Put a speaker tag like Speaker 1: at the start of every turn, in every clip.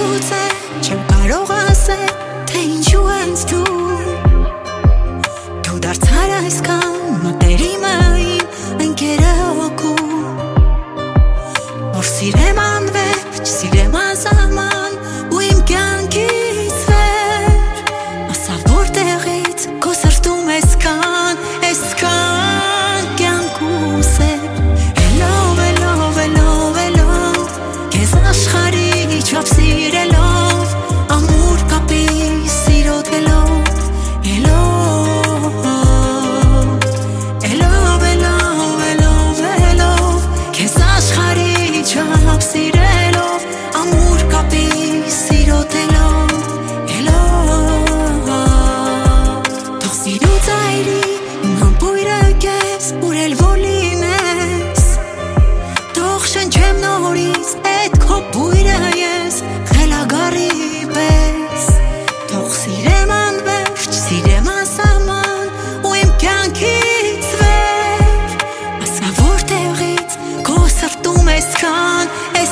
Speaker 1: գուցե չեմ կարող ասել, թե ինչու ես դու դարձար այսքան մտերիմը իմ ընկերը հոգու, որ սիրեմ անվերջ, սիրեմ անսահման ու իմ կյանքից վեր, ասա որտեղից քո սրտում այսքան կյանքում սեր, Elov, elov, elov, elov, քեզ աշխարհի չափ սիրելով, ամուր կապի սիրոտելով, Elov, elov, elov, elov, elov, քեզ աշխարհի չափ սիրելով, ամուր կապի սիրոտելով, Elov, թող սիրուց այրի իմ համբույրը քեզ, ուրել որ լինես, թող շնչեմ նորից էդ քո բույրը ես, խելագարի պես, թող սիրեմ անվերջ, սիրեմ անսահման ու իմ կյանքից վեր, ասա որտեղից քո սրտում այսքան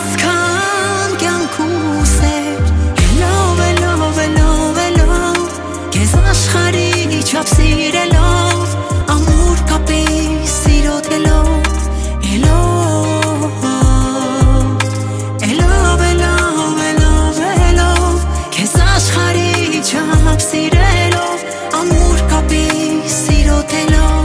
Speaker 1: կյանքում սեր, Elov, elov, elov, elov, քեզ աշխարհի չափ սիրելով, ամուր կապի սիրոտելով, Elov, elov, elov, elov, elov, քեզ աշխարհի չափ սիրելով, ամուր կապի սիրոտելով,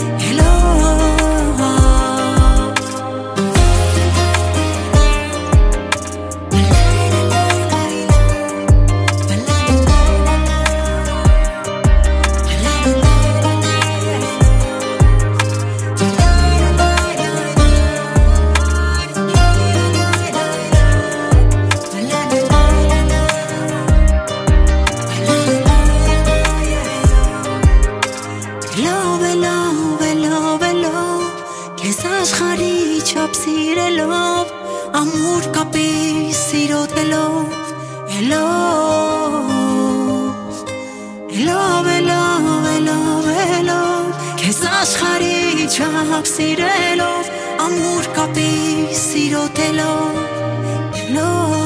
Speaker 1: Elov, elov, elov, elov, քեզ աշխարհի չափ սիրելով, ամուր կապի սիրոտելով, Elov, elov, elov, elov, elov, քեզ աշխարհի չափ սիրելով, ամուր կապի սիրոտելով, Elov